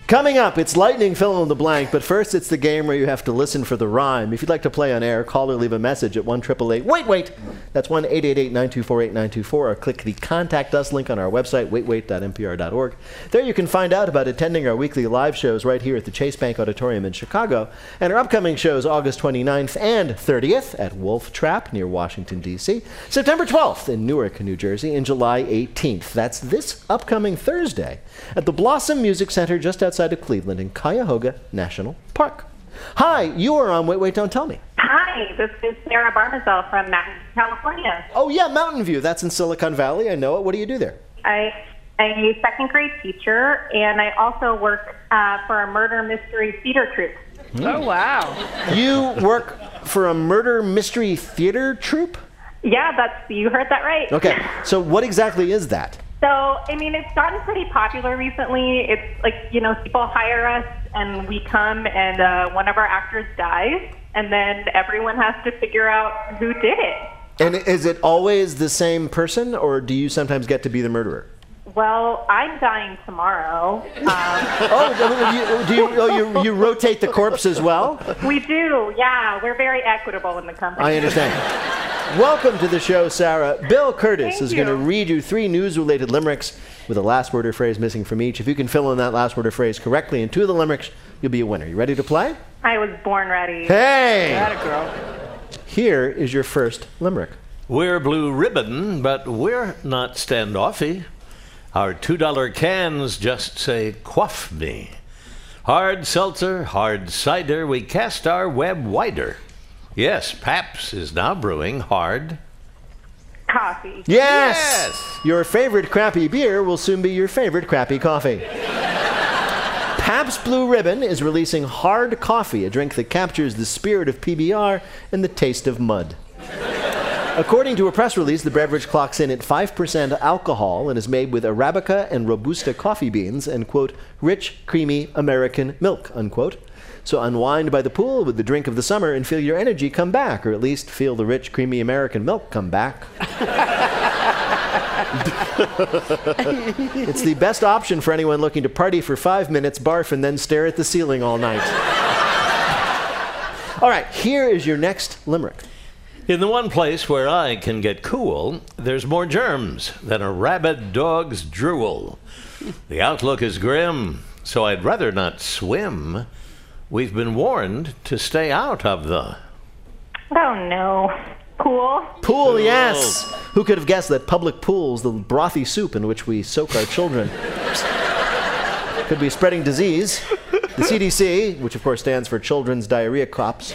Coming up, it's lightning fill in the blank, but first it's the game where you have to listen for the rhyme. If you'd like to play on air, call or leave a message at 1-888-WAIT-WAIT. That's 1-888-924-8924, or click the Contact Us link on our website, waitwait.npr.org. There you can find out about attending our weekly live shows right here at the Chase Bank Auditorium in Chicago, and our upcoming shows August 29th and 30th at Wolf Trap near Washington, D.C., September 12th in Newark, New Jersey, and July 18th. That's this upcoming Thursday at the Blossom Music Center just outside of Cleveland in Cuyahoga National Park. Hi, you are on Wait, Wait, Don't Tell Me. Hi, this is Sarah Barmazel from Mountain View, California. Oh, yeah, Mountain View. That's in Silicon Valley. I know it. What do you do there? I'm a second grade teacher, and I also work for a murder mystery theater troupe. Oh, wow. You work for a murder mystery theater troupe? Yeah, you heard that right. Okay, so what exactly is that? So, I mean, it's gotten pretty popular recently. It's like, people hire us, and we come, and one of our actors dies, and then everyone has to figure out who did it. And is it always the same person, or do you sometimes get to be the murderer? Well, I'm dying tomorrow. You rotate the corpse as well? We do, yeah. We're very equitable in the company. I understand. Welcome to the show, Sarah. Bill Curtis is going to read you 3 news-related limericks with a last word or phrase missing from each. If you can fill in that last word or phrase correctly in 2 of the limericks, you'll be a winner. You ready to play? I was born ready. Hey! Atta girl. Here is your first limerick. We're Blue Ribbon, but we're not standoffy. Our $2 cans just say, quaff me. Hard seltzer, hard cider, we cast our web wider. Yes, Pabst is now brewing hard coffee. Yes! Your favorite crappy beer will soon be your favorite crappy coffee. Pabst Blue Ribbon is releasing hard coffee, a drink that captures the spirit of PBR and the taste of mud. According to a press release, the beverage clocks in at 5% alcohol and is made with Arabica and Robusta coffee beans and, quote, rich, creamy American milk, unquote. So unwind by the pool with the drink of the summer and feel your energy come back, or at least feel the rich, creamy American milk come back. It's the best option for anyone looking to party for 5 minutes, barf, and then stare at the ceiling all night. All right, here is your next limerick. In the one place where I can get cool, there's more germs than a rabid dog's drool. The outlook is grim, so I'd rather not swim. We've been warned to stay out of the... Oh, no. Pool? Pool, yes! Who could have guessed that public pools, the brothy soup in which we soak our children, could be spreading disease? The CDC, which of course stands for Children's Diarrhea Cops,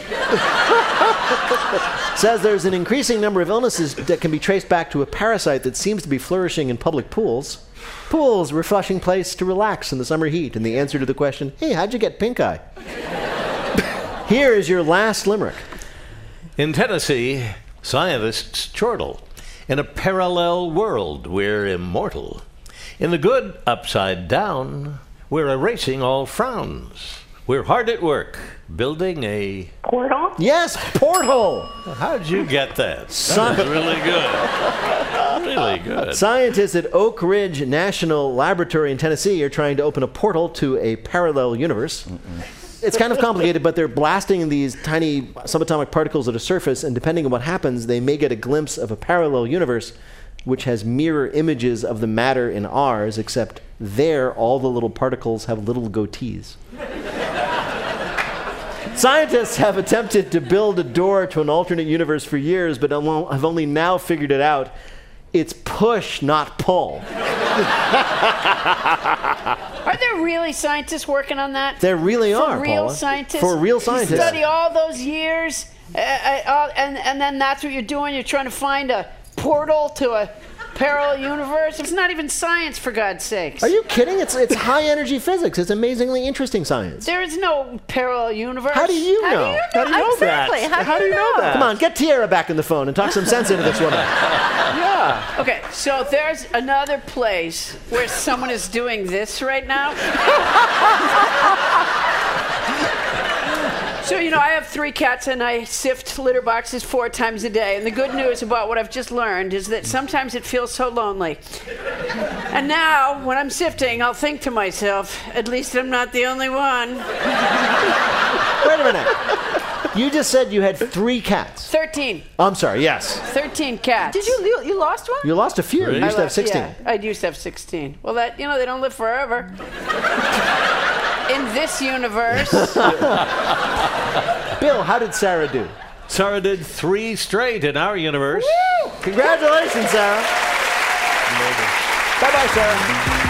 says there's an increasing number of illnesses that can be traced back to a parasite that seems to be flourishing in public pools. Pools, refreshing place to relax in the summer heat. And the answer to the question, hey, how'd you get pink eye? Here is your last limerick. In Tennessee, scientists chortle. In a parallel world, we're immortal. In the good upside down, we're erasing all frowns. We're hard at work, building a... Portal? Yes, portal! How'd you get that? That was really good. Really good. Scientists at Oak Ridge National Laboratory in Tennessee are trying to open a portal to a parallel universe. It's kind of complicated, but they're blasting these tiny subatomic particles at a surface, and depending on what happens, they may get a glimpse of a parallel universe which has mirror images of the matter in ours, except there all the little particles have little goatees. Scientists have attempted to build a door to an alternate universe for years, but have only now figured it out. It's push, not pull. Are there really scientists working on that? There really are, For real Paula. scientists? For real scientists. You study all those years, and then that's what you're doing? You're trying to find a portal to a parallel universe? It's not even science, for God's sakes. Are you kidding? It's high-energy physics. It's amazingly interesting science. There is no parallel universe. How do you know? How do you know Exactly. that? How do you know that? Come on, get Tierra back in the phone and talk some sense into this woman. Yeah. Okay, so there's another place where someone is doing this right now. So, I have 3 cats and I sift litter boxes 4 times a day. And the good news about what I've just learned is that sometimes it feels so lonely. And now, when I'm sifting, I'll think to myself, at least I'm not the only one. Wait a minute. You just said you had 3 cats. 13. I'm sorry, yes. 13 cats. Did you lost one? You lost a few. You used to have 16. Yeah, I used to have 16. Well, they don't live forever. In this universe. Bill, how did Sarah do? Sarah did 3 straight in our universe. Woo! Congratulations, Sarah. Bye-bye, Sarah.